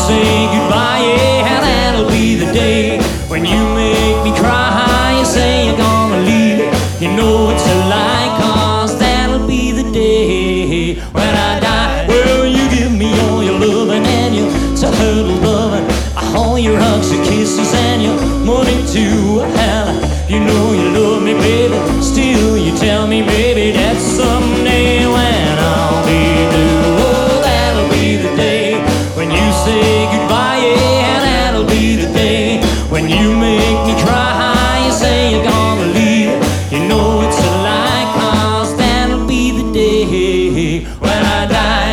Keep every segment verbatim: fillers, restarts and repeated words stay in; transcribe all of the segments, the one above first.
say goodbye, yeah, that'll be the day. When you make me cry, you say you're gonna leave. You know it's a lie, cause that'll be the day. When I die, well, you give me all your loving and your total loving, all your hugs, your kisses, and your money to hell. You know you love me, baby, still you tell me, baby, that someday when I'll be through, oh, that'll be the day. When you say goodbye, yeah, that'll be the day. When you make me cry, you say you're gonna leave. You know it's a lie, cause that'll be the day when I die.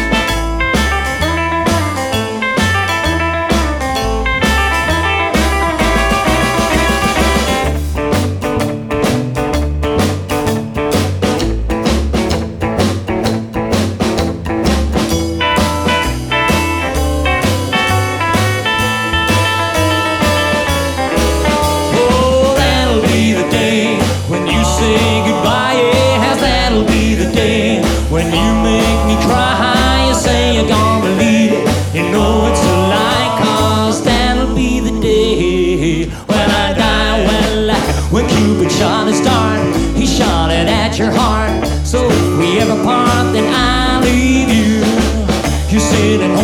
Say goodbye, yeah, that'll be the day. When you make me cry, you say you're gonna leave. You know it's a lie, cause that'll be the day when I die. Well, when Cupid shot his dart, he shot it at your heart. So if we ever part, then I'll leave you. You're sitting